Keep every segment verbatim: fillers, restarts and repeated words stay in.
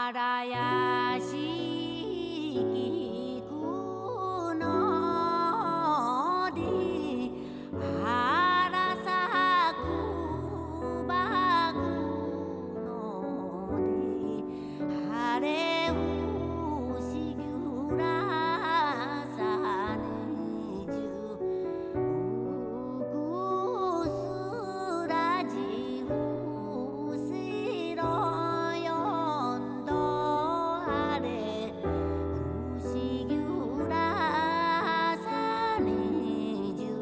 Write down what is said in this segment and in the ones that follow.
荒屋敷くのり荒さくばくのり晴れうしぎゅらさねじゅうくすらじうしろよんどあれうしぎゅらさねじゅ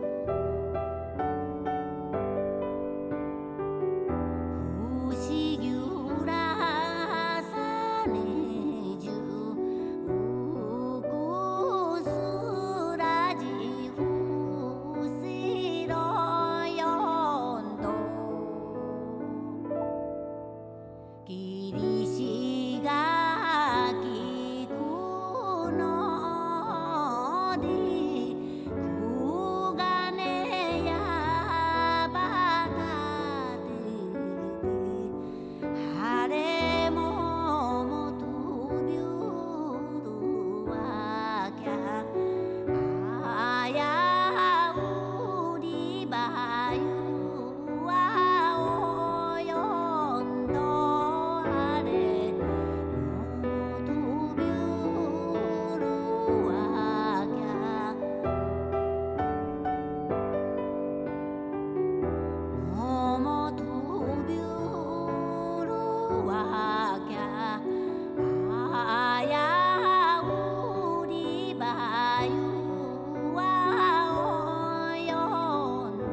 うしぎゅらさねじゅうくすらじうしろよんどきりしがきくのりくがねやばかて晴れももとびゅるわきゃあやうりばゆわおよんどあれももとびゅるわきゃももとびゅるわきゃあやうりばゆわおよんど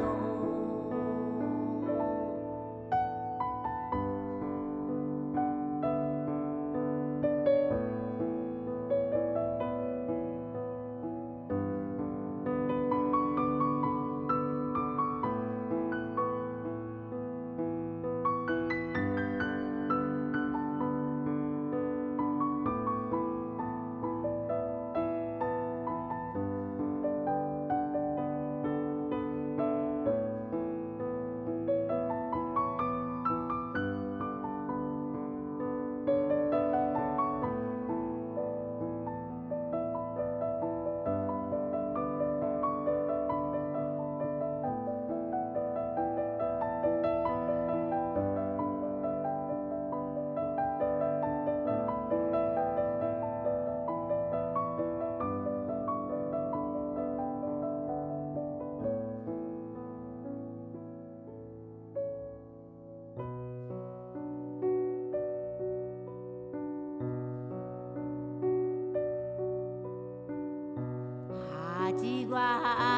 はちわ